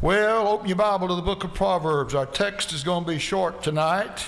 Well, open your Bible to the book of Proverbs. Our text is going to be short tonight.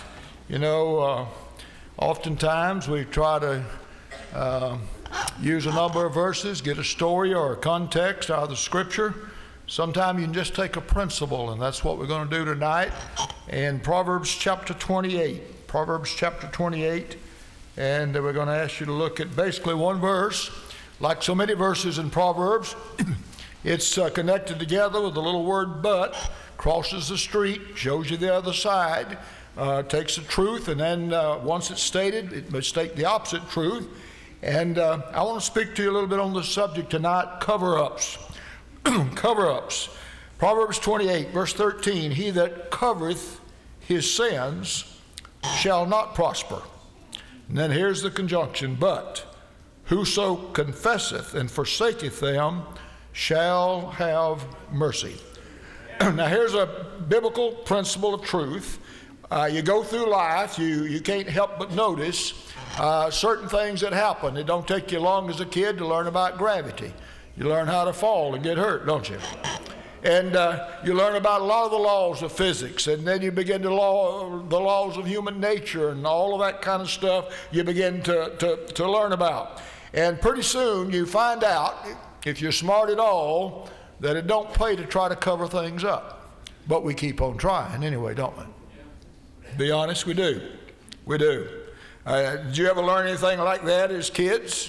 Oftentimes we try to use a number of verses, get a story or a context out of the scripture. Sometimes you can just take a principle, and that's what we're going to do tonight in Proverbs chapter 28. Proverbs chapter 28, and we're going to ask you to look at basically one verse. Like so many verses in Proverbs, it's connected together with the little word but, crosses the street, shows you the other side, takes the truth, and then once it's stated, it must state the opposite truth. And I want to speak to you a little bit on the subject tonight, cover-ups. Cover-ups. Proverbs 28, verse 13, he that covereth his sins shall not prosper. And then here's the conjunction, but whoso confesseth and forsaketh them shall have mercy. Now here's a biblical principle of truth. You go through life, you can't help but notice certain things that happen. It don't take you long as a kid to learn about gravity. You learn how to fall and get hurt, don't you? And you learn about a lot of the laws of physics, and then you begin to the laws of human nature and all of that kind of stuff you begin to learn about. And pretty soon you find out, if you're smart at all, that it don't pay to try to cover things up. But we keep on trying anyway, don't we? Be honest, we do. We do. Did you ever learn anything like that as kids?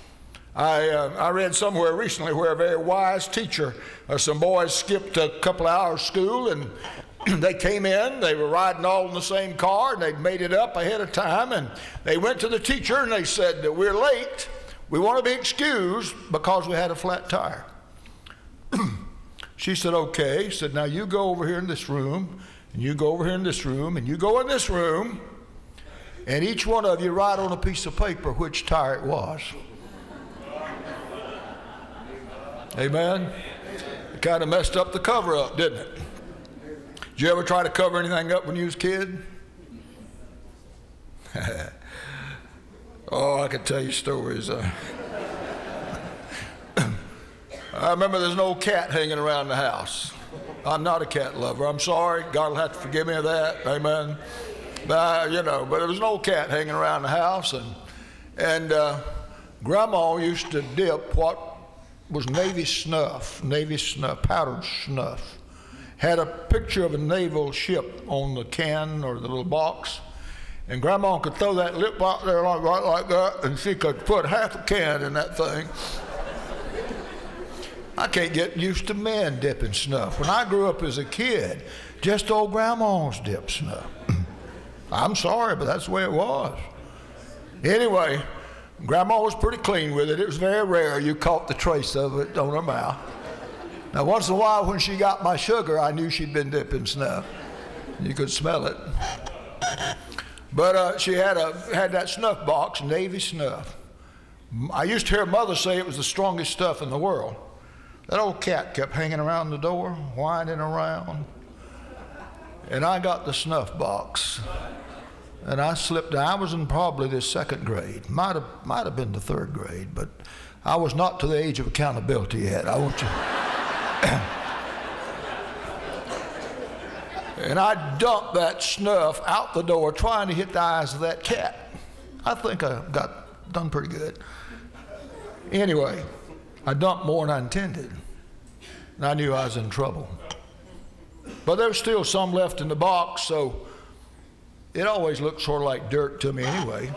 I read somewhere recently where a very wise teacher, some boys skipped a couple of hours school, and they came in, they were riding all in the same car, and they'd made it up ahead of time, and they went to the teacher and they said that we're late. We want to be excused because we had a flat tire. She said, okay. She said, now you go over here in this room, and you go over here in this room, and you go in this room, and each one of you write on a piece of paper which tire it was. Amen? It kind of messed up the cover up, didn't it? Did you ever try to cover anything up when you was a kid? Oh, I could tell you stories. I remember there's an old cat hanging around the house. I'm not a cat lover. I'm sorry. God will have to forgive me of that. Amen. But there was an old cat hanging around the house, and Grandma used to dip what was Navy snuff, powdered snuff. Had a picture of a naval ship on the can or the little box. And Grandma could throw that lip out there right like that, and she could put half a can in that thing. I can't get used to men dipping snuff. When I grew up as a kid, just old grandmas dipped snuff. I'm sorry, but that's the way it was. Anyway, Grandma was pretty clean with it. It was very rare you caught the trace of it on her mouth. Now, once in a while when she got my sugar, I knew she'd been dipping snuff. You could smell it. But she had that snuff box, Navy snuff. I used to hear Mother say it was the strongest stuff in the world. That old cat kept hanging around the door, whining around. And I got the snuff box. And I slipped down. I was in probably the second grade. Might have been the third grade, but I was not to the age of accountability yet. I want you. And I dumped that snuff out the door trying to hit the eyes of that cat. I think I got done pretty good. Anyway, I dumped more than I intended. And I knew I was in trouble. But there was still some left in the box, so it always looked sort of like dirt to me anyway.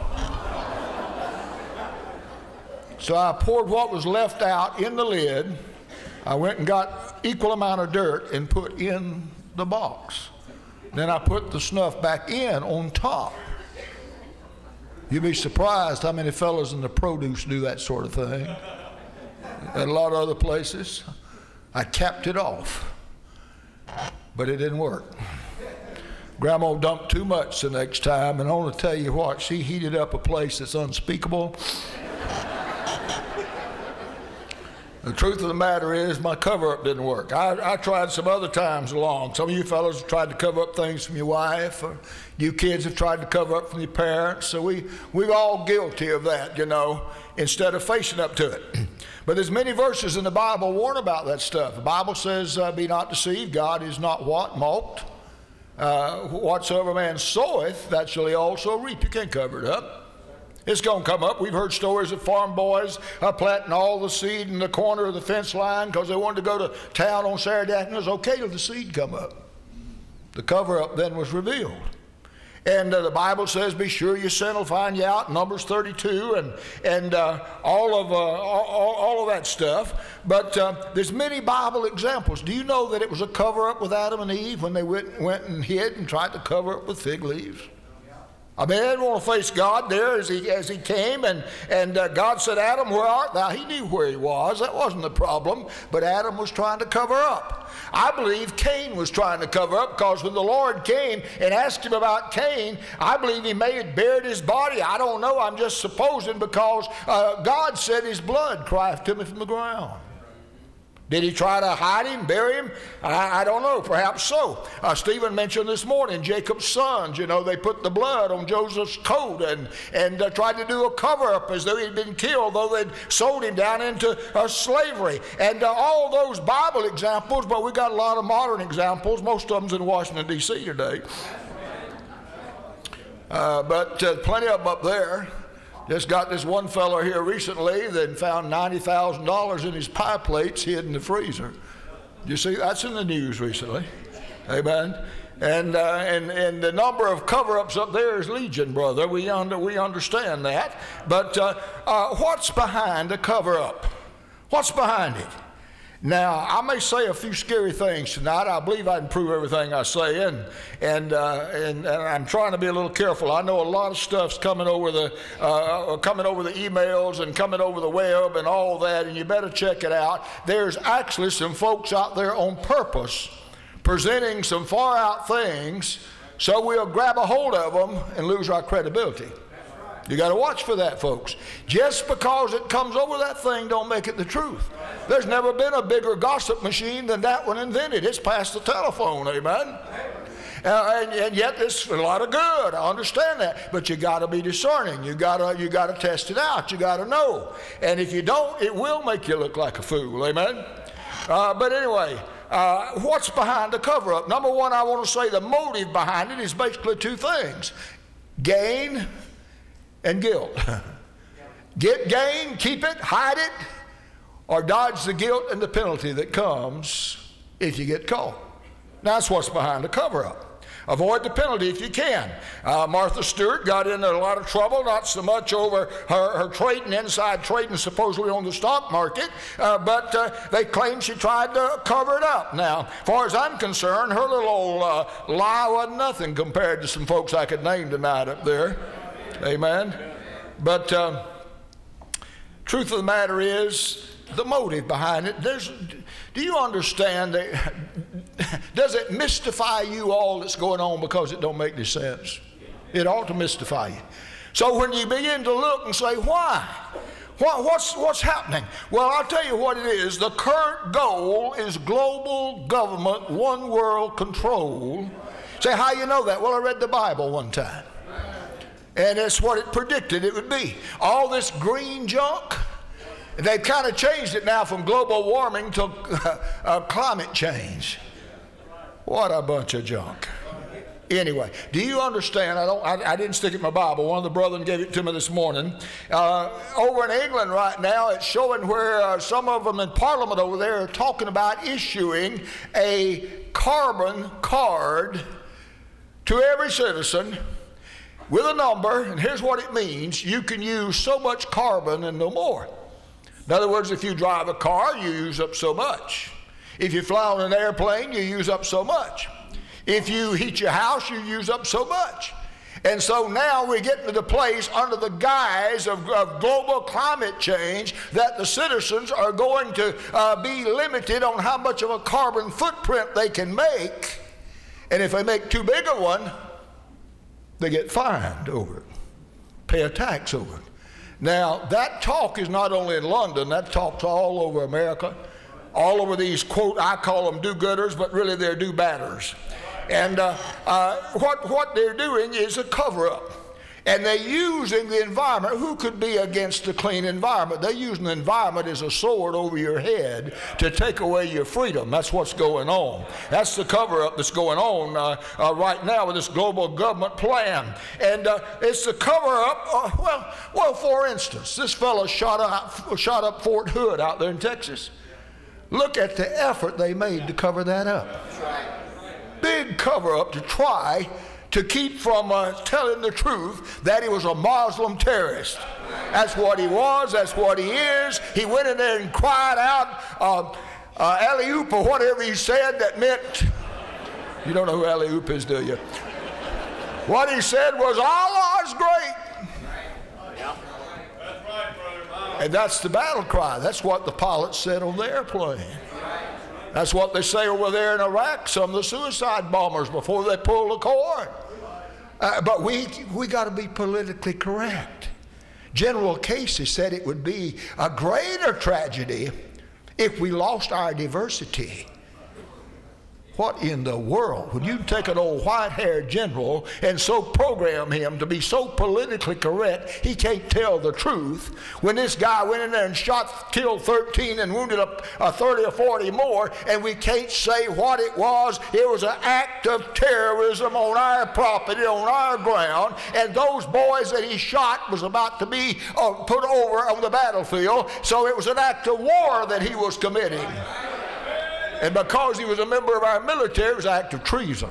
So I poured what was left out in the lid. I went and got equal amount of dirt and put in the box. Then I put the snuff back in on top. You'd be surprised how many fellas in the produce do that sort of thing. At a lot of other places. I capped it off, but it didn't work. Grandma dumped too much the next time, and I want to tell you what, she heated up a place that's unspeakable. The truth of the matter is my cover-up didn't work. I tried some other times along. Some of you fellows have tried to cover up things from your wife, or you kids have tried to cover up from your parents. So we're all guilty of that, instead of facing up to it. But there's many verses in the Bible warn about that stuff. The Bible says, be not deceived. God is not what? Mocked. Whatsoever man soweth, that shall he also reap. You can't cover it up. It's going to come up. We've heard stories of farm boys planting all the seed in the corner of the fence line because they wanted to go to town on Saturday afternoon. It was okay till the seed come up. The cover-up then was revealed. And the Bible says, be sure your sin will find you out, Numbers 32, and all of that stuff. But there's many Bible examples. Do you know that it was a cover-up with Adam and Eve when they went and hid and tried to cover up with fig leaves? I mean, they didn't want to face God there as he came, and God said, Adam, where art thou? He knew where he was. That wasn't the problem, but Adam was trying to cover up. I believe Cain was trying to cover up because when the Lord came and asked him about Cain, I believe he may have buried his body. I don't know. I'm just supposing because God said his blood crieth to me from the ground. Did he try to hide him, bury him? I don't know. Perhaps so. Stephen mentioned this morning, Jacob's sons, they put the blood on Joseph's coat and tried to do a cover-up as though he'd been killed, though they'd sold him down into slavery. And all those Bible examples, but we got a lot of modern examples. Most of them's in Washington, D.C. today. But plenty of them up there. Just got this one fellow here recently that found $90,000 in his pie plates hid in the freezer. You see, that's in the news recently. Amen. And the number of cover-ups up there is legion, brother. We understand that. But what's behind a cover-up? What's behind it? Now, I may say a few scary things tonight. I believe I can prove everything I say, and I'm trying to be a little careful. I know a lot of stuff's coming over the emails and coming over the web and all that, and you better check it out. There's actually some folks out there on purpose presenting some far-out things so we'll grab a hold of them and lose our credibility. You got to watch for that, folks. Just because it comes over that thing don't make it the truth. There's never been a bigger gossip machine than that one invented. It's past the telephone, amen? And yet there's a lot of good. I understand that. But you got to be discerning. You got to test it out. You got to know. And if you don't, it will make you look like a fool, amen? But anyway, what's behind the cover-up? Number one, I want to say the motive behind it is basically two things. Gain and guilt. Get gain, keep it, hide it, or dodge the guilt and the penalty that comes if you get caught. Now, that's what's behind the cover-up. Avoid the penalty if you can. Martha Stewart got into a lot of trouble, not so much over her trading, inside trading supposedly on the stock market, but they claim she tried to cover it up. Now, as far as I'm concerned, her little old lie wasn't nothing compared to some folks I could name tonight up there. Amen. But truth of the matter is the motive behind it. Do you understand that? Does it mystify you all that's going on because it don't make any sense? It ought to mystify you. So when you begin to look and say, why? What's happening? Well, I'll tell you what it is. The current goal is global government, one world control. Say, how you know that? Well, I read the Bible one time. And it's what it predicted it would be. All this green junk, they've kind of changed it now from global warming to climate change. What a bunch of junk. Anyway, do you understand? I didn't stick it in my Bible. One of the brethren gave it to me this morning. Over in England right now, it's showing where some of them in Parliament over there are talking about issuing a carbon card to every citizen with a number, and here's what it means. You can use so much carbon and no more. In other words, if you drive a car, you use up so much. If you fly on an airplane, you use up so much. If you heat your house, you use up so much. And so now we're getting to the place under the guise of global climate change that the citizens are going to be limited on how much of a carbon footprint they can make. And if they make too big a one, they get fined over it, pay a tax over it. Now, that talk is not only in London, that talk's all over America, all over these, quote, I call them do-gooders, but really they're do-badders. And what they're doing is a cover-up. And they're using the environment. Who could be against a clean environment? They're using the environment as a sword over your head to take away your freedom. That's what's going on. That's the cover-up that's going on right now with this global government plan. And it's the cover-up. Well, for instance, this fellow shot up Fort Hood out there in Texas. Look at the effort they made to cover that up. Big cover-up to try to keep from telling the truth that he was a Muslim terrorist. That's what he was. That's what he is. He went in there and cried out, alley-oop or whatever he said that meant, you don't know who alley-oop is, do you? What he said was, Allah's great. And that's the battle cry. That's what the pilots said on the airplane. That's what they say over there in Iraq, some of the suicide bombers before they pull the cord. But we got to be politically correct. General Casey said it would be a greater tragedy if we lost our diversity. What in the world? When you take an old white-haired general and so program him to be so politically correct, he can't tell the truth. When this guy went in there and killed 13 and wounded up 30 or 40 more, and we can't say what it was an act of terrorism on our property, on our ground, and those boys that he shot was about to be put over on the battlefield, so it was an act of war that he was committing. And because he was a member of our military, it was an act of treason.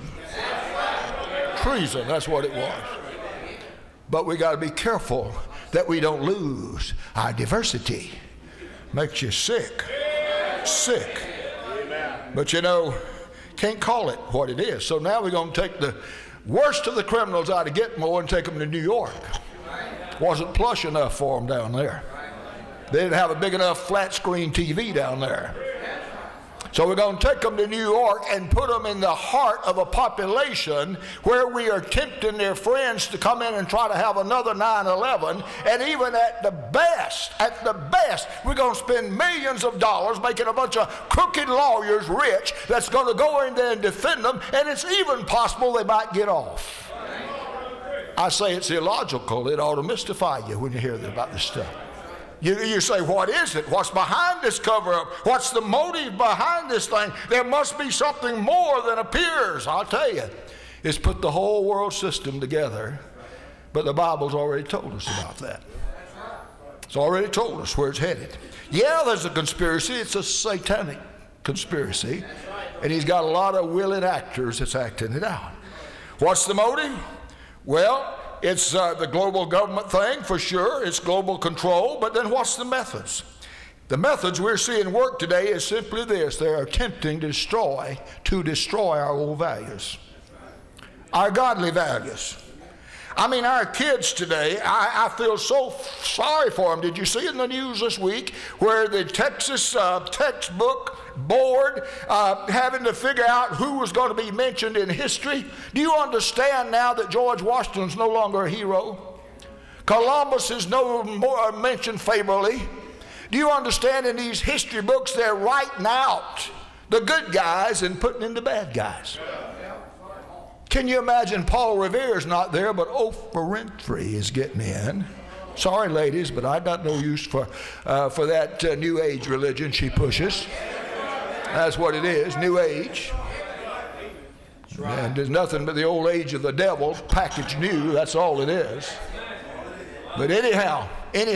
Treason, that's what it was. But we got to be careful that we don't lose our diversity. Makes you sick. Sick. But you know, can't call it what it is. So now we're going to take the worst of the criminals out of Gitmo and take them to New York. Wasn't plush enough for them down there. They didn't have a big enough flat screen TV down there. So we're going to take them to New York and put them in the heart of a population where we are tempting their friends to come in and try to have another 9/11. And even at the best, we're going to spend millions of dollars making a bunch of crooked lawyers rich that's going to go in there and defend them. And it's even possible they might get off. I say it's illogical. It ought to mystify you when you hear about this stuff. You say, what is it? What's behind this cover-up? What's the motive behind this thing? There must be something more than appears. I'll tell you. It's put the whole world system together. But the Bible's already told us about that. It's already told us where it's headed. Yeah, there's a conspiracy. It's a satanic conspiracy. And he's got a lot of willing actors that's acting it out. What's the motive? Well, it's the global government thing, for sure. It's global control. But then what's the methods? The methods we're seeing work today is simply this. They are attempting to destroy our old values, our godly values. I mean, our kids today, I feel so sorry for them. Did you see in the news this week where the Texas textbook board having to figure out who was going to be mentioned in history? Do you understand now that George Washington's no longer a hero? Columbus is no more mentioned favorably. Do you understand in these history books they're writing out the good guys and putting in the bad guys? Can you imagine Paul Revere's not there, but Oprah Winfrey is getting in? Sorry, ladies, but I got no use for that New Age religion she pushes. That's what it is, New Age. And there's nothing but the old age of the devil packaged new. That's all it is. But anyhow,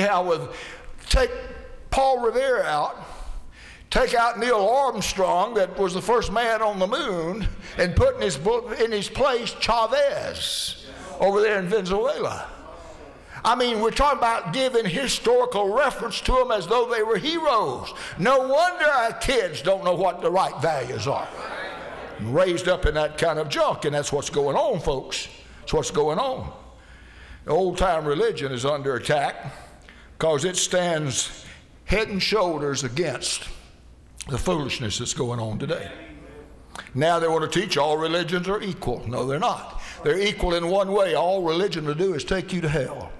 take Paul Revere out. Take out Neil Armstrong, that was the first man on the moon, and put in his place Chavez over there in Venezuela. I mean, we're talking about giving historical reference to them as though they were heroes. No wonder our kids don't know what the right values are. Raised up in that kind of junk, and that's what's going on, folks. That's what's going on. The old-time religion is under attack because it stands head and shoulders against the foolishness that's going on today. Now they want to teach all religions are equal. No, they're not. They're equal in one way. All religion will do is take you to hell.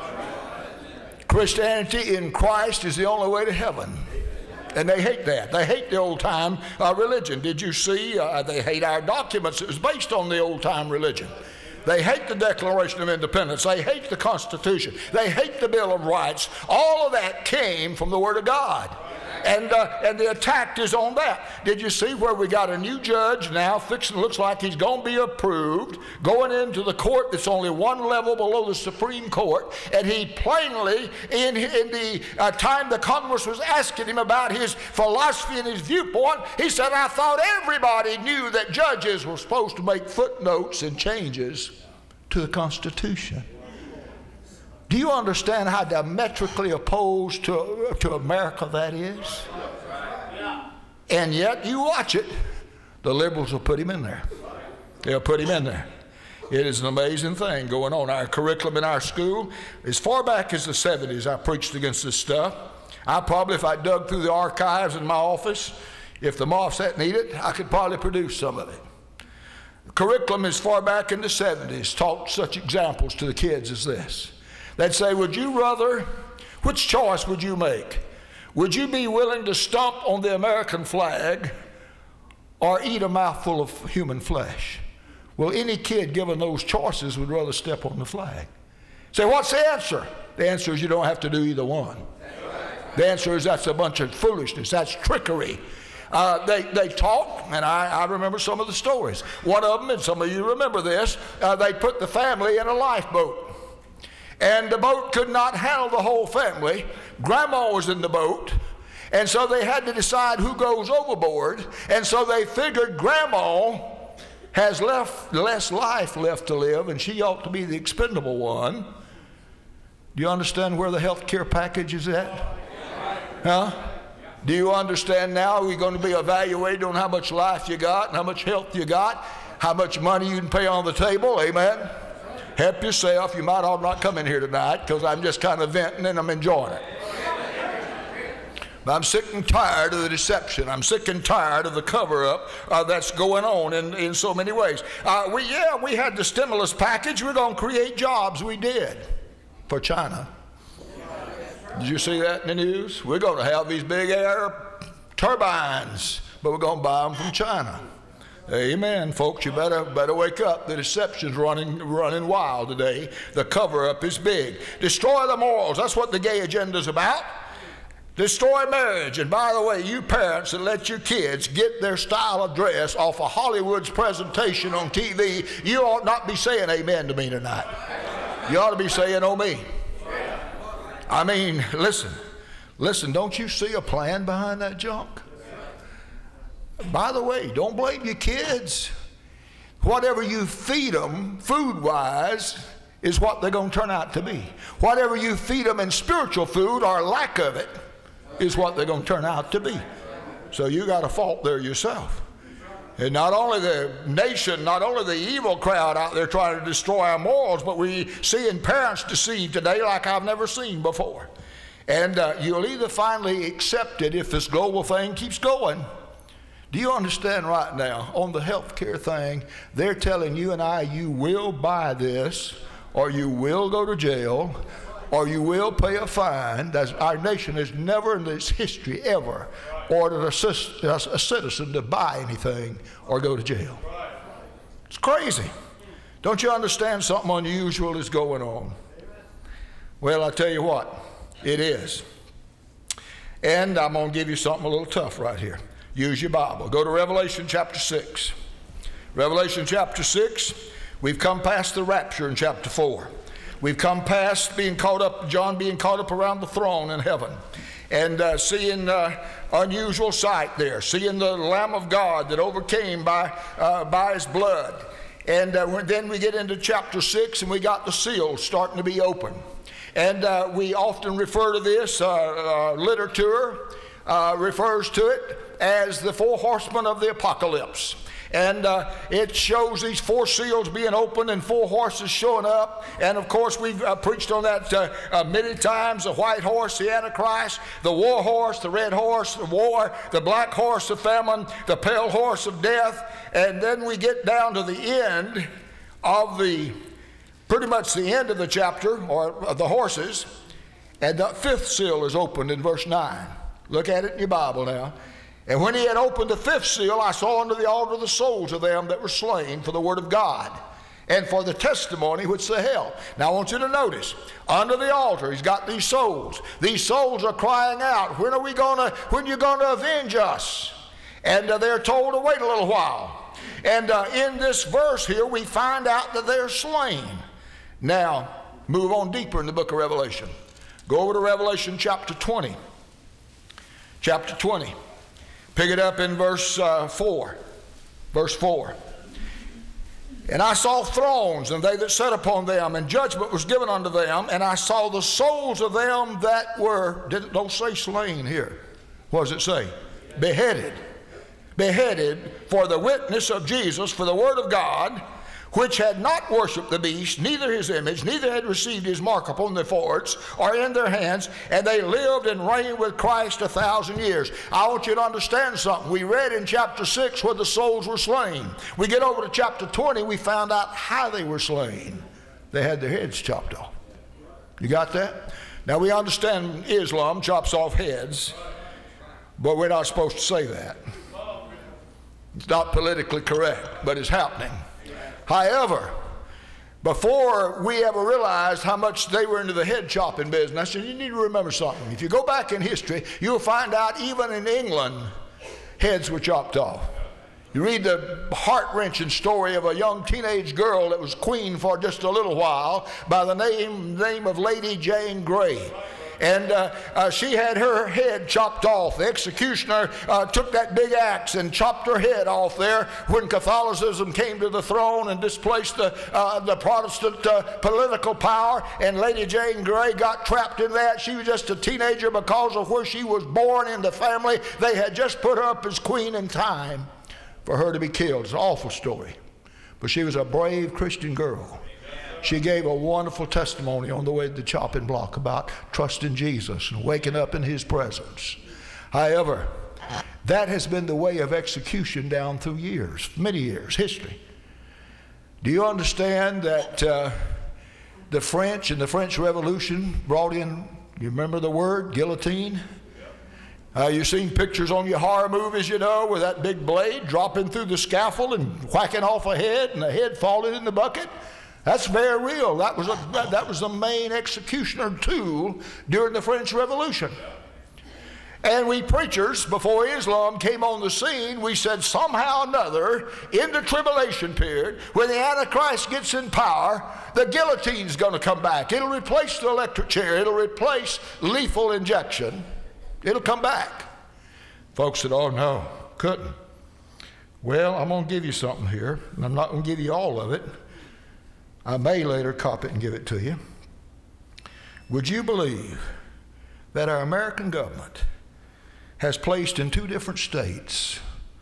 Christianity in Christ is the only way to heaven. And they hate that. They hate the old-time religion. Did you see? They hate our documents. It was based on the old-time religion. They hate the Declaration of Independence. They hate the Constitution. They hate the Bill of Rights. All of that came from the Word of God. And the attack is on that. Did you see where we got a new judge now fixing? Looks like he's going to be approved, going into the court that's only one level below the Supreme Court. And he plainly, in the time the Congress was asking him about his philosophy and his viewpoint, he said, I thought everybody knew that judges were supposed to make footnotes and changes to the Constitution. Do you understand how diametrically opposed to America that is? And yet, you watch it, the liberals will put him in there. They'll put him in there. It is an amazing thing going on. Our curriculum in our school, as far back as the 70s, I preached against this stuff. I probably, if I dug through the archives in my office, if the moths hadn't eaten it, I could probably produce some of it. The curriculum as far back in the 70s taught such examples to the kids as this. They'd say, would you rather, which choice would you make? Would you be willing to stomp on the American flag or eat a mouthful of human flesh? Well, any kid given those choices would rather step on the flag. Say, what's the answer? The answer is you don't have to do either one. The answer is that's a bunch of foolishness. That's trickery. They talk, and I remember some of the stories. One of them, and some of you remember this, they put the family in a lifeboat. And the boat could not handle the whole family. Grandma was in the boat. And so they had to decide who goes overboard. And so they figured Grandma has less life left to live, and she ought to be the expendable one. Do you understand where the health care package is at? Huh? Do you understand now we're going to be evaluated on how much life you got and how much health you got, how much money you can pay on the table? Amen? Help yourself. You might all not come in here tonight because I'm just kind of venting and I'm enjoying it. But I'm sick and tired of the deception. I'm sick and tired of the cover-up that's going on in so many ways. We had the stimulus package. We're going to create jobs. We did for China. Did you see that in the news? We're going to have these big air turbines, but we're going to buy them from China. Amen, folks. You better wake up. The deception's running wild today. The cover-up is big. Destroy the morals. That's what the gay agenda's about. Destroy marriage. And by the way, you parents that let your kids get their style of dress off of Hollywood's presentation on TV, you ought not be saying amen to me tonight. You ought to be saying, oh me. I mean, listen, don't you see a plan behind that junk? By the way, don't blame your kids. Whatever you feed them, food-wise, is what they're going to turn out to be. Whatever you feed them in spiritual food or lack of it is what they're going to turn out to be. So you got a fault there yourself. And not only the nation, not only the evil crowd out there trying to destroy our morals, but we seeing parents deceived today like I've never seen before. And you'll either finally accept it if this global thing keeps going. Do you understand right now, on the health care thing, they're telling you and I, you will buy this, or you will go to jail, or you will pay a fine. Our nation has never in its history ever ordered a citizen to buy anything or go to jail. It's crazy. Don't you understand something unusual is going on? Well, I tell you what, it is. And I'm going to give you something a little tough right here. Use your Bible. Go to Revelation chapter 6. Revelation chapter 6, we've come past the rapture in chapter 4. We've come past John being caught up around the throne in heaven and seeing unusual sight there, seeing the Lamb of God that overcame by his blood. And then we get into chapter 6 and we got the seals starting to be open. And we often refer to this, literature refers to it as the four horsemen of the apocalypse. And it shows these four seals being opened and four horses showing up. And of course, we've preached on that many times. The white horse, the Antichrist, the war horse, the red horse, the war, the black horse of famine, the pale horse of death. And then we get down to the end of pretty much the end of the chapter, or the horses. And the fifth seal is opened in verse 9. Look at it in your Bible now. And when he had opened the fifth seal, I saw under the altar the souls of them that were slain for the word of God and for the testimony which they held. Now I want you to notice, under the altar, he's got these souls. These souls are crying out, when are you going to avenge us? And they're told to wait a little while. And in this verse here, we find out that they're slain. Now, move on deeper in the book of Revelation. Go over to Revelation chapter 20. Chapter 20. Pick it up in verse 4. Verse 4. And I saw thrones, and they that sat upon them, and judgment was given unto them, and I saw the souls of them that were, don't say slain here. What does it say? Beheaded. Beheaded for the witness of Jesus, for the word of God, which had not worshipped the beast, neither his image, neither had received his mark upon their foreheads or in their hands, and they lived and reigned with Christ 1,000 years. I want you to understand something. We read in chapter 6 where the souls were slain. We get over to chapter 20, we found out how they were slain. They had their heads chopped off. You got that? Now we understand Islam chops off heads, but we're not supposed to say that. It's not politically correct, but it's happening. However, before we ever realized how much they were into the head chopping business, and you need to remember something. If you go back in history, you'll find out even in England, heads were chopped off. You read the heart-wrenching story of a young teenage girl that was queen for just a little while by the name of Lady Jane Grey. And she had her head chopped off. The executioner took that big axe and chopped her head off there when Catholicism came to the throne and displaced the Protestant political power. And Lady Jane Grey got trapped in that. She was just a teenager because of where she was born in the family. They had just put her up as queen in time for her to be killed. It's an awful story. But she was a brave Christian girl. She gave a wonderful testimony on the way to the chopping block about trusting Jesus and waking up in his presence. However, that has been the way of execution down through years, many years, history. Do you understand that the French and the French Revolution brought in, you remember the word, guillotine? You've seen pictures on your horror movies, you know, with that big blade dropping through the scaffold and whacking off a head and the head falling in the bucket. That's very real. That was the main executioner tool during the French Revolution. And we preachers, before Islam came on the scene, we said somehow or another, in the tribulation period, when the Antichrist gets in power, the guillotine's going to come back. It'll replace the electric chair. It'll replace lethal injection. It'll come back. Folks said, oh no, couldn't. Well, I'm going to give you something here, and I'm not going to give you all of it. I may later copy it and give it to you. Would you believe that our American government has placed in 2 different states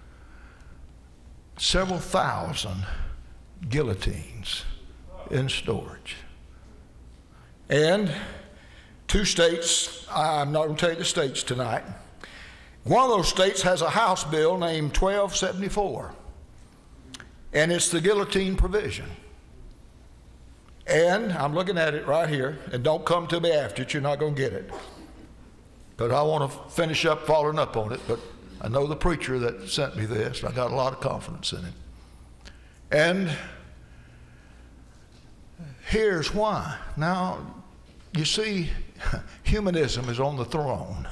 several thousand guillotines in storage? And 2 states, I'm not going to tell you the states tonight. One of those states has a House bill named 1274, and it's the guillotine provision. And I'm looking at it right here, and don't come to me after it, you're not going to get it. But I want to finish up following up on it, but I know the preacher that sent me this, and I got a lot of confidence in him. And here's why. Now, you see, humanism is on the throne.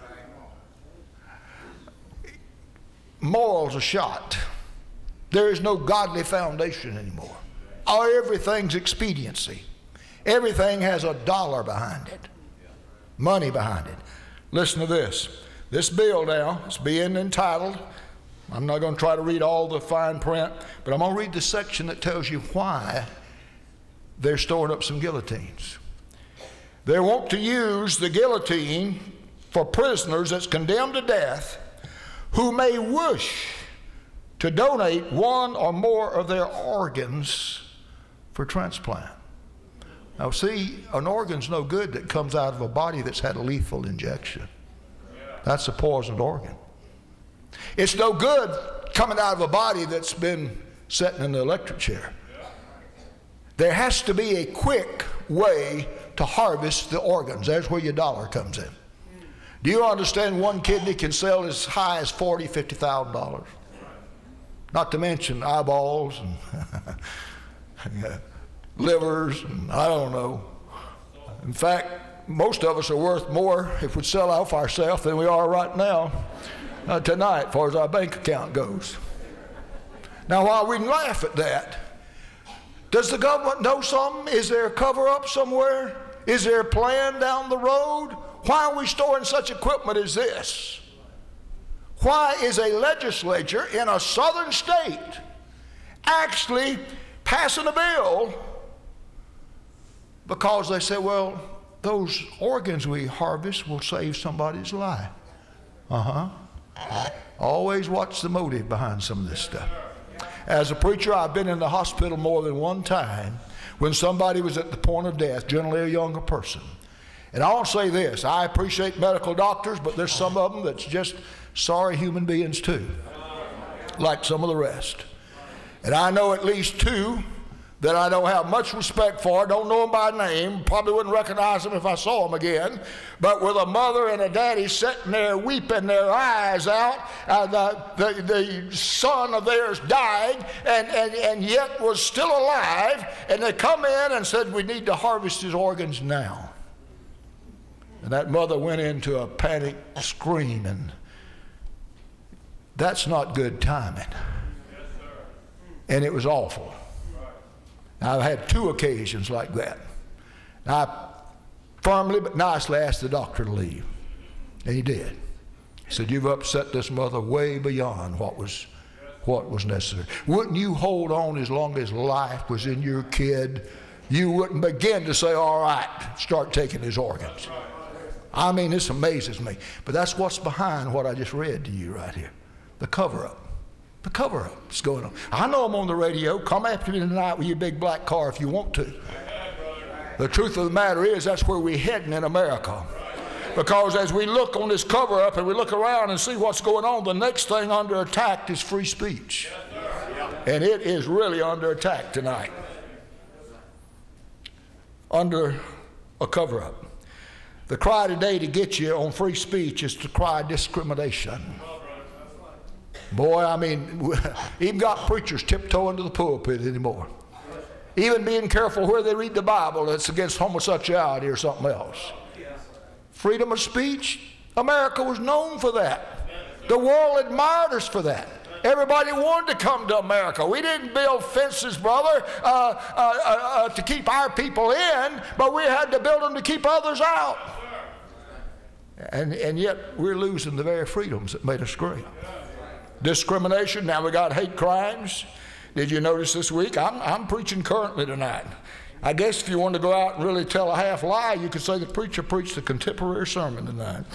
Morals are shot. There is no godly foundation anymore. Everything's expediency. Everything has a dollar behind it, money behind it. Listen to this. This bill now is being entitled, I'm not going to try to read all the fine print, but I'm going to read the section that tells you why they're storing up some guillotines. They want to use the guillotine for prisoners that's condemned to death who may wish to donate one or more of their organs for transplant. Now see, an organ's no good that comes out of a body that's had a lethal injection. That's a poisoned organ. It's no good coming out of a body that's been sitting in the electric chair. There has to be a quick way to harvest the organs. There's where your dollar comes in. Do you understand one kidney can sell as high as $40,000, $50,000? Not to mention eyeballs and livers, and I don't know. In fact, most of us are worth more if we sell off ourselves than we are right now, tonight, as far as our bank account goes. Now, while we can laugh at that, does the government know something? Is there a cover-up somewhere? Is there a plan down the road? Why are we storing such equipment as this? Why is a legislature in a southern state actually passing a bill? Because they say, well, those organs we harvest will save somebody's life. Always watch the motive behind some of this stuff. As a preacher, I've been in the hospital more than one time when somebody was at the point of death, generally a younger person. And I'll say this, I appreciate medical doctors, but there's some of them that's just sorry human beings too, like some of the rest. And I know at least two that I don't have much respect for, don't know them by name, probably wouldn't recognize them if I saw them again, but with a mother and a daddy sitting there weeping their eyes out, the son of theirs died and yet was still alive, and they come in and said, we need to harvest his organs now. And that mother went into a panic scream, and that's not good timing. And it was awful. I've had two occasions like that. I firmly but nicely asked the doctor to leave, and he did. He said, you've upset this mother way beyond what was necessary. Wouldn't you hold on as long as life was in your kid? You wouldn't begin to say, all right, start taking his organs. I mean, this amazes me. But that's what's behind what I just read to you right here. The cover-up. The cover-up is going on. I know I'm on the radio. Come after me tonight with your big black car if you want to. The truth of the matter is that's where we're heading in America. Because as we look on this cover-up and we look around and see what's going on, the next thing under attack is free speech. And it is really under attack tonight. Under a cover-up. The cry today to get you on free speech is to cry discrimination. Boy, I mean, even got preachers tiptoeing to the pulpit anymore. Even being careful where they read the Bible, it's against homosexuality or something else. Freedom of speech, America was known for that. The world admired us for that. Everybody wanted to come to America. We didn't build fences, brother, to keep our people in, but we had to build them to keep others out. And yet we're losing the very freedoms that made us great. Discrimination, now we got hate crimes. Did you notice this week? I'm preaching currently tonight. I guess if you want to go out and really tell a half lie, you could say the preacher preached a contemporary sermon tonight.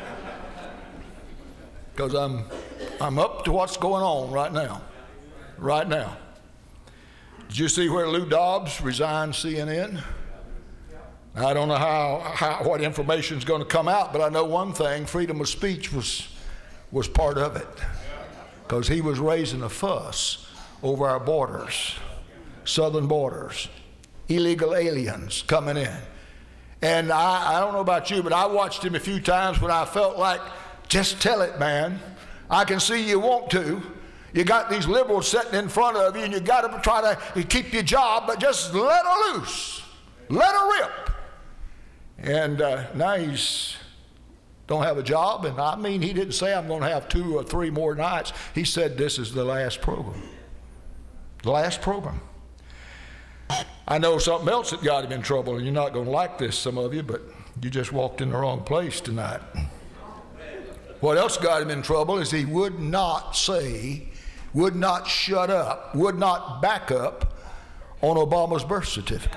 Because I'm up to what's going on right now. Right now. Did you see where Lou Dobbs resigned CNN? I don't know what information is going to come out, but I know one thing, freedom of speech was part of it. Because he was raising a fuss over our borders, southern borders, illegal aliens coming in. And I don't know about you, but I watched him a few times when I felt like, just tell it, man. I can see you want to. You got these liberals sitting in front of you, and you got to try to keep your job, but just let her loose. Let her rip. And now he's don't have a job, and I mean, he didn't say I'm going to have 2 or 3 more nights. He said this is the last program. The last program. I know something else that got him in trouble, and you're not going to like this, some of you, but you just walked in the wrong place tonight. What else got him in trouble is he would not say, would not shut up, would not back up on Obama's birth certificate.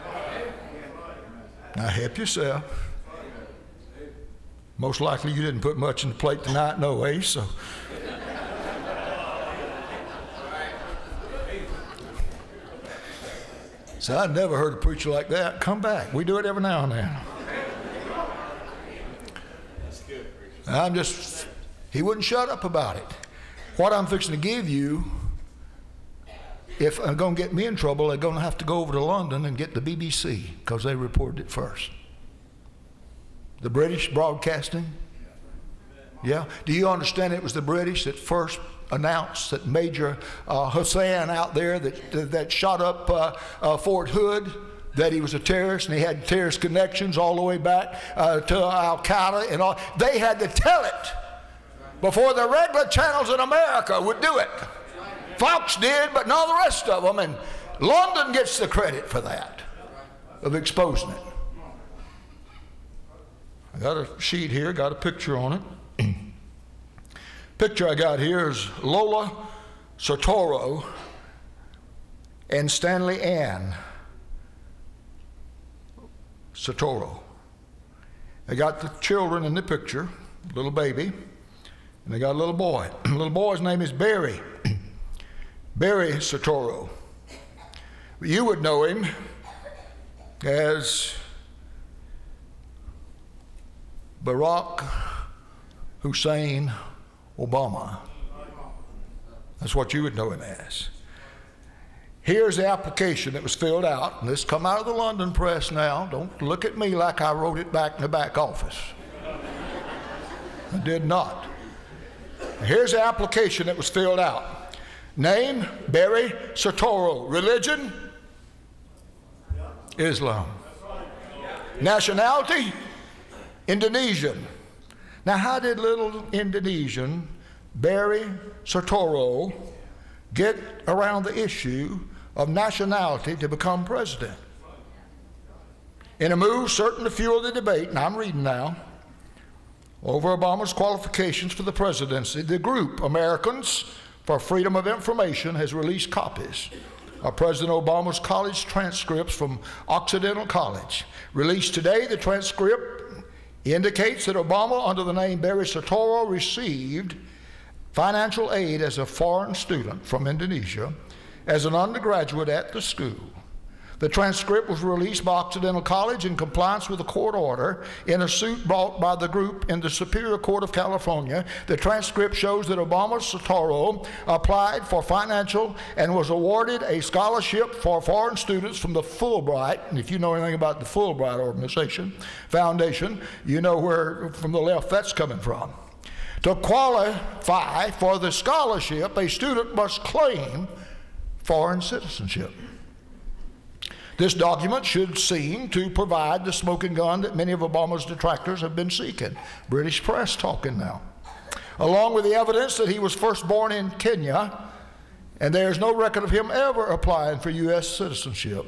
Now help yourself. Most likely you didn't put much in the plate tonight, no way, so. So I never heard a preacher like that. Come back. We do it every now and then. He wouldn't shut up about it. What I'm fixing to give you, if I'm going to get me in trouble, they're going to have to go over to London and get the BBC because they reported it first. The British broadcasting? Yeah. Do you understand it was the British that first announced that Major Hassan out there that shot up Fort Hood, that he was a terrorist and he had terrorist connections all the way back to Al-Qaeda and all. They had to tell it before the regular channels in America would do it. Fox did, but not the rest of them. And London gets the credit for that, of exposing it. I got a sheet here, got a picture on it. Picture I got here is Lola Sartoro and Stanley Ann Sartoro. They got the children in the picture, little baby, and they got a little boy. The little boy's name is Barry. Barry Sartoro. You would know him as Barack Hussein Obama. That's what you would know him as. Here's the application that was filled out, and this come out of the London press now. Don't look at me like I wrote it back in the back office. I did not. Here's the application that was filled out. Name, Barry Sartoro. Religion, Islam. Nationality, Indonesian. Now, how did little Indonesian Barry Sartoro get around the issue of nationality to become president? In a move certain to fuel the debate, and I'm reading now, over Obama's qualifications for the presidency, the group Americans for Freedom of Information has released copies of President Obama's college transcripts from Occidental College. Released today, the transcript indicates that Obama, under the name Barry Sartoro, received financial aid as a foreign student from Indonesia as an undergraduate at the school. The transcript was released by Occidental College in compliance with a court order in a suit brought by the group in the Superior Court of California. The transcript shows that Obama Sartoro applied for financial and was awarded a scholarship for foreign students from the Fulbright. And if you know anything about the Fulbright Foundation, you know where from the left that's coming from. To qualify for the scholarship, a student must claim foreign citizenship. This document should seem to provide the smoking gun that many of Obama's detractors have been seeking. British press talking now. Along with the evidence that he was first born in Kenya, and there's no record of him ever applying for U.S. citizenship.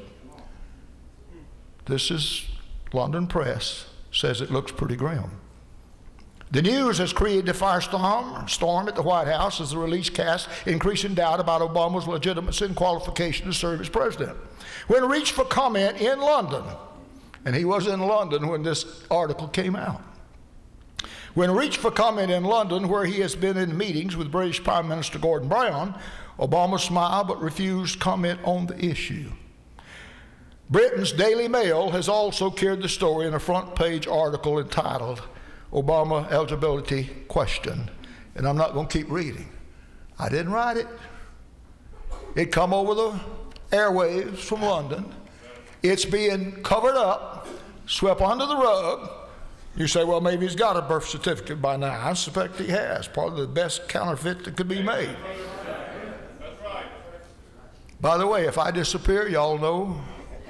This is London press, says it looks pretty grim. The news has created a firestorm at the White House as the release cast increasing doubt about Obama's legitimacy and qualification to serve as president. When reached for comment in London, and he was in London when this article came out. When reached for comment in London, where he has been in meetings with British Prime Minister Gordon Brown, Obama smiled but refused comment on the issue. Britain's Daily Mail has also carried the story in a front page article entitled Obama Eligibility Question. And I'm not going to keep reading. I didn't write it. It come over the airwaves from London. It's being covered up, swept under the rug. You say, well, maybe he's got a birth certificate by now. I suspect he has. Probably the best counterfeit that could be made. That's right. By the way, if I disappear, y'all know.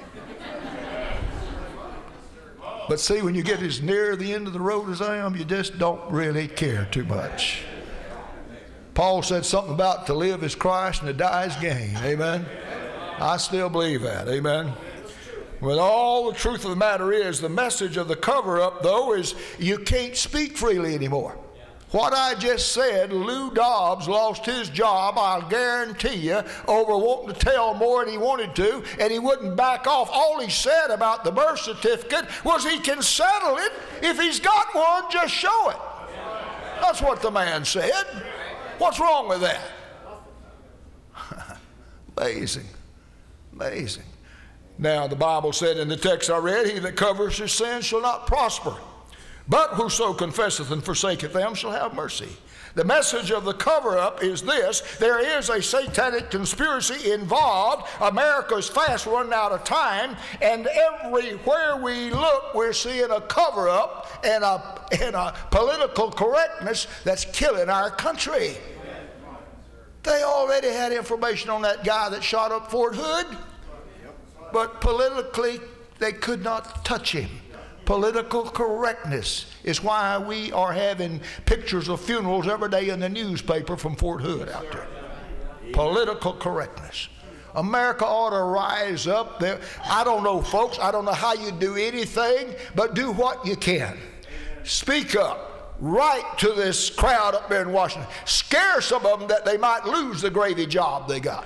But see, when you get as near the end of the road as I am, you just don't really care too much. Paul said something about to live is Christ and to die is gain. Amen? I still believe that. Amen? Well, all the truth of the matter is, the message of the cover-up, though, is you can't speak freely anymore. What I just said, Lou Dobbs lost his job, I'll guarantee you, over wanting to tell more than he wanted to, and he wouldn't back off. All he said about the birth certificate was he can settle it. If he's got one, just show it. That's what the man said. What's wrong with that? Amazing. Amazing. Now, the Bible said in the text I read, he that covers his sins shall not prosper. But whoso confesseth and forsaketh them shall have mercy. The message of the cover-up is this: there is a satanic conspiracy involved. America's fast running out of time, and everywhere we look, we're seeing a cover-up and a political correctness that's killing our country. They already had information on that guy that shot up Fort Hood. But politically, they could not touch him. Political correctness is why we are having pictures of funerals every day in the newspaper from Fort Hood out there. Political correctness. America ought to rise up there. I don't know, folks. I don't know how you do anything, but do what you can. Speak up. Write to this crowd up there in Washington. Scare some of them that they might lose the gravy job they got.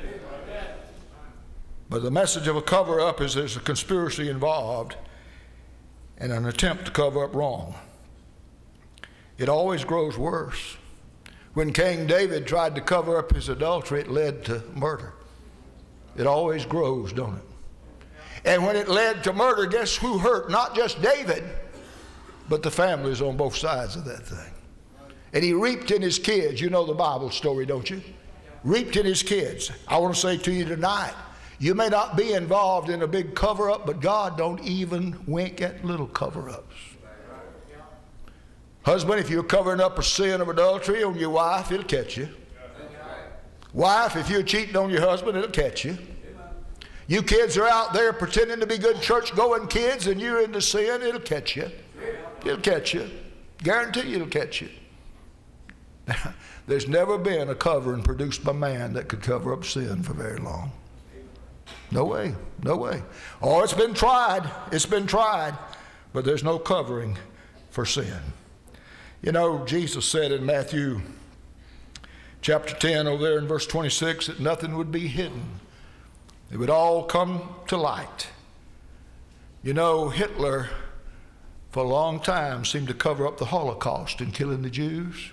But the message of a cover-up is there's a conspiracy involved and an attempt to cover up wrong. It always grows worse. When King David tried to cover up his adultery, it led to murder. It always grows, don't it? And when it led to murder, guess who hurt? Not just David, but the families on both sides of that thing. And he reaped in his kids. You know the Bible story, don't you? Reaped in his kids. I want to say to you tonight, you may not be involved in a big cover-up, but God don't even wink at little cover-ups. Husband, if you're covering up a sin of adultery on your wife, it'll catch you. Wife, if you're cheating on your husband, it'll catch you. You kids are out there pretending to be good church-going kids and you're into sin, it'll catch you. It'll catch you. Guarantee you it'll catch you. There's never been a covering produced by man that could cover up sin for very long. No way, no way. Oh, it's been tried, but there's no covering for sin. You know, Jesus said in Matthew chapter 10 over there in verse 26 that nothing would be hidden. It would all come to light. You know, Hitler for a long time seemed to cover up the Holocaust and killing the Jews.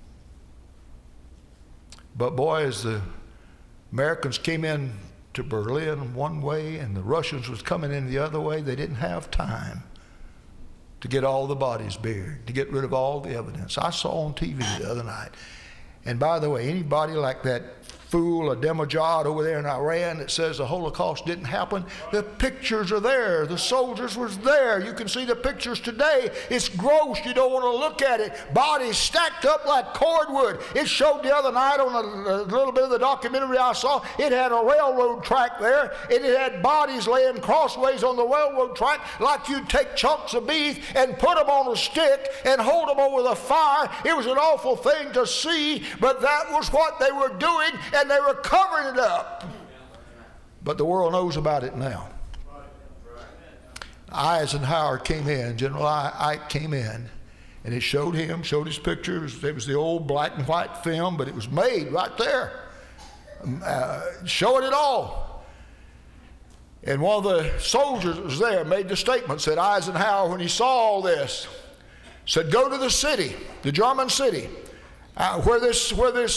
But boy, as the Americans came in to Berlin one way and the Russians was coming in the other way, they didn't have time to get all the bodies buried, to get rid of all the evidence. I saw on TV the other night. And by the way, anybody like that fool, Ahmadinejad over there in Iran that says the Holocaust didn't happen, the pictures are there. The soldiers was there. You can see the pictures today. It's gross. You don't want to look at it. Bodies stacked up like cordwood. It showed the other night on a little bit of the documentary I saw. It had a railroad track there, and it had bodies laying crossways on the railroad track like you'd take chunks of beef and put them on a stick and hold them over the fire. It was an awful thing to see, but that was what they were doing, and they were covering it up. But the world knows about it now. Eisenhower came in, General Ike came in, and it showed his pictures. It was the old black and white film, but it was made right there, showing it all. And one of the soldiers that was there made the statement, said Eisenhower, when he saw all this, said, go to the city, the German city, where this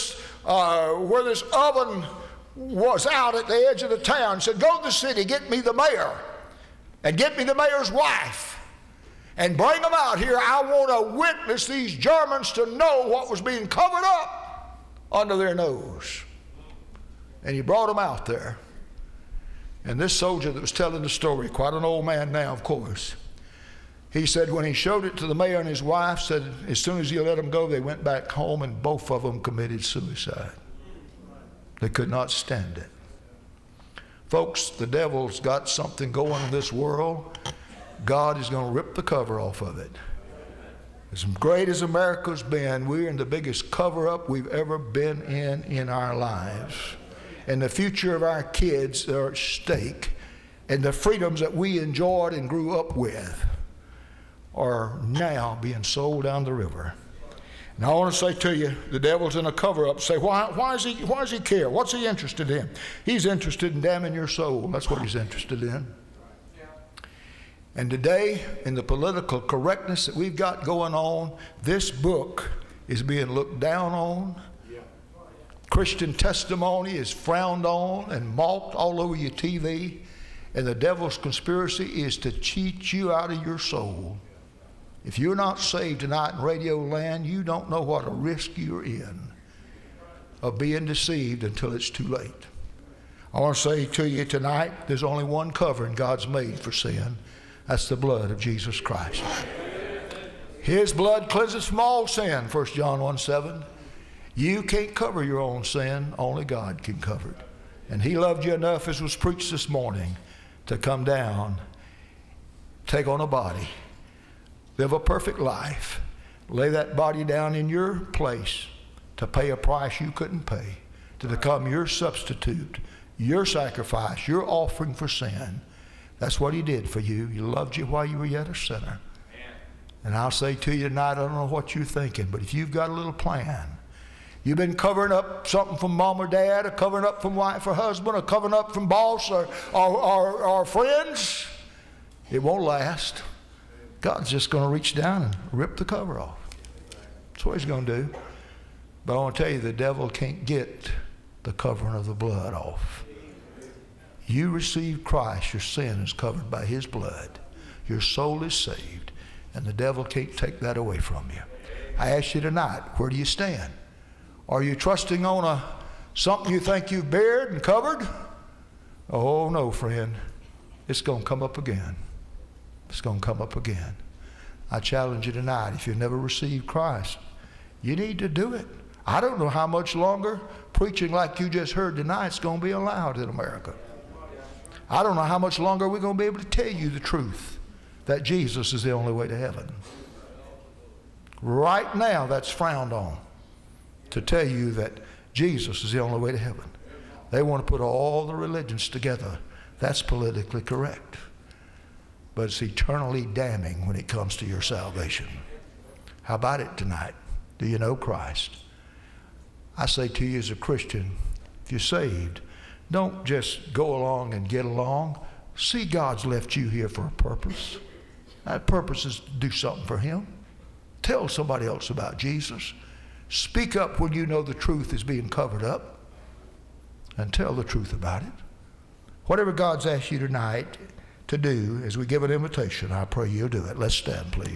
oven was out at the edge of the town. Said, go to the city, get me the mayor, and get me the mayor's wife, and bring them out here. I want to witness these Germans to know what was being covered up under their nose. And he brought them out there. And this soldier that was telling the story, quite an old man now, of course, he said when he showed it to the mayor and his wife, said as soon as he let them go, they went back home and both of them committed suicide. They could not stand it. Folks, the devil's got something going in this world. God is going to rip the cover off of it. As great as America's been, we're in the biggest cover-up we've ever been in our lives. And the future of our kids are at stake. And the freedoms that we enjoyed and grew up with are now being sold down the river. And I want to say to you, the devil's in a cover-up. Say, why does he care? What's he interested in? He's interested in damning your soul. That's what he's interested in. And today, in the political correctness that we've got going on, this book is being looked down on. Christian testimony is frowned on and mocked all over your TV. And the devil's conspiracy is to cheat you out of your soul. If you're not saved tonight in radio land, you don't know what a risk you're in of being deceived until it's too late. I want to say to you tonight, there's only one covering God's made for sin. That's the blood of Jesus Christ. His blood cleanses from all sin, 1 John 1:7. You can't cover your own sin. Only God can cover it. And he loved you enough, as was preached this morning, to come down, take on a body, live a perfect life, lay that body down in your place to pay a price you couldn't pay, to become your substitute, your sacrifice, your offering for sin. That's what he did for you. He loved you while you were yet a sinner. And I'll say to you tonight, I don't know what you're thinking, but if you've got a little plan, you've been covering up something from mom or dad, or covering up from wife or husband, or covering up from boss or friends, it won't last. God's just going to reach down and rip the cover off. That's what he's going to do. But I want to tell you, the devil can't get the covering of the blood off. You receive Christ, your sin is covered by his blood. Your soul is saved, and the devil can't take that away from you. I ask you tonight, where do you stand? Are you trusting on something you think you've bared and covered? Oh no, friend. It's going to come up again. It's going to come up again. I challenge you tonight, if you've never received Christ, you need to do it. I don't know how much longer preaching like you just heard tonight is going to be allowed in America. I don't know how much longer we're going to be able to tell you the truth that Jesus is the only way to heaven. Right now, that's frowned on, to tell you that Jesus is the only way to heaven. They want to put all the religions together. That's politically correct. But it's eternally damning when it comes to your salvation. How about it tonight? Do you know Christ? I say to you as a Christian, if you're saved, don't just go along and get along. See, God's left you here for a purpose. That purpose is to do something for him. Tell somebody else about Jesus. Speak up when you know the truth is being covered up, and tell the truth about it. Whatever God's asked you tonight to do as we give an invitation, I pray you'll do it. Let's stand, please.